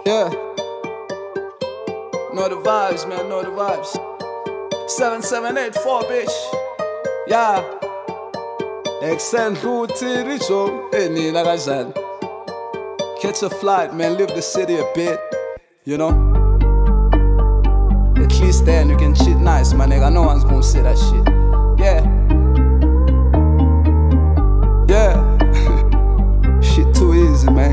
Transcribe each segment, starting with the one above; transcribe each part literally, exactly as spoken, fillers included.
Yeah. Know the vibes, man, know the vibes. seven seven eight four, bitch. Yeah. Extend through Tiricho, any Nagazan. Catch a flight, man, leave the city a bit, you know. At least then you can cheat nice, my nigga. No one's gonna say that shit. Yeah. Yeah. Shit too easy, man.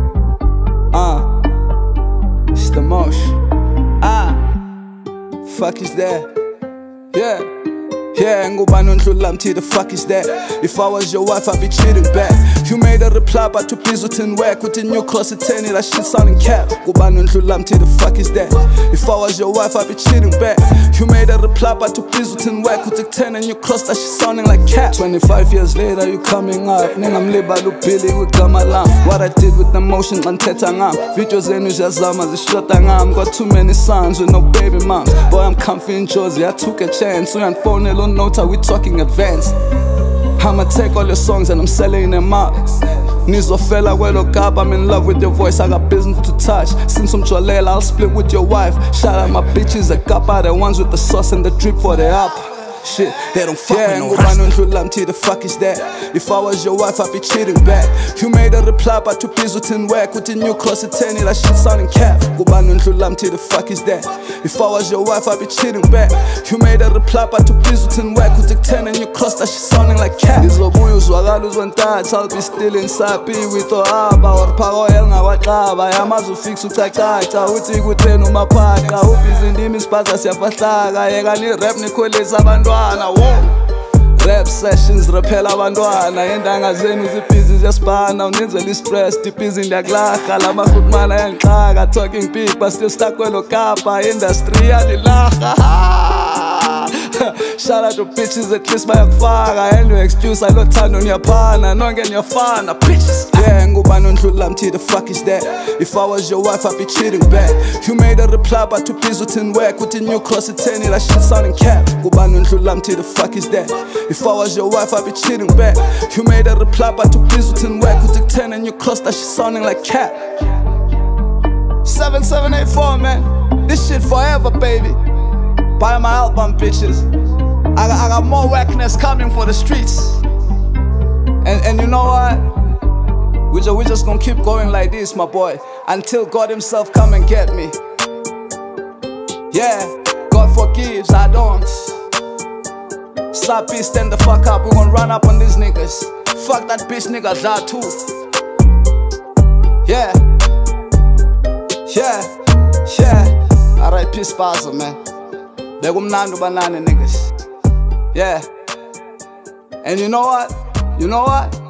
Uh. It's the mosh. Ah. Fuck is that? Yeah. Yeah, ngubani ondlula mthi, the fuck is that? If I was your wife, I'd be cheating back. You made a reply, but you busy with work with the new cross at ten, that shit sounding cap. Ngubani ondlula mthi, the fuck is that? If I was your wife, I'd be cheating back. You made a reply, but you busy with work with the ten, and you cross that shit sounding like cap. twenty-five years later, you coming up. Nigga, I'm liba lupili with Gamalam. What I did with the motion, nganthetha ngam. Videos zenu ziyazama zishota ngam. Got too many sons with no baby moms. Boy, I'm comfy in Josie, I took a chance. So I'm phoning note, are we talking advance? I'ma take all your songs and I'm selling them up. Nizo fella, well, look up, I'm in love with your voice, I got business to touch. Since I'm Jolela, I'll split with your wife. Shout out my bitches, the kappa, the ones with the sauce and the drip for the up. Shit, they don't fuck yeah, with no rasta. The fuck is that? If I was your wife, I'd be cheating back. You made a reply, but you busy with work with the new cross at ten, that shit sounding cap. The fuck is that? If I was your wife, I'd be cheating back. You made a reply, but you busy with work with the ten, and you cross that shit sounding like cap. I'll be still inside, be with the aba or power elna wakaba. Yamazu fix utakata, uti kutenu mapaka. Ubizi ndimi spaza siyafahlaka. Yega ni rap ni kweleza abantwana. Rap sessions rephela abantwana. Indanga zenu zibhizi ziyasibana. Unenzela i-stress, dibhizi ndiyakulaha. La mafutmana yangixaka. Talking big but still stuck kwelo kapa. Industry yalilaha. Shout out to bitches, at least bayakufaka. And no excuse, I don't turn on your partner. Nonke niyafana, bitches. Yeah, ngubani ondlula mthi, the fuck is that? If I was your wife, I'd be cheating back. You made a reply, but you busy with work with the new cross at ten, that shit sounding cap. Ngubani ondlula mthi, the fuck is that? If I was your wife, I'd be cheating back. You made a reply, but you busy with work with the ten, and you cross that shit sounding like cap. seven seven eight four, man. This shit forever, baby. Buy my album, bitches. I got, I got more whackness coming for the streets. And, and you know what? We just, we just gonna keep going like this, my boy, until God himself come and get me. Yeah, God forgives, I don't. Slappy, stand the fuck up, we gonna run up on these niggas. Fuck that bitch nigga, that too. Yeah. Yeah. Yeah. R I P Spaza, man. Begumnando banana niggas. Yeah. And you know what? You know what?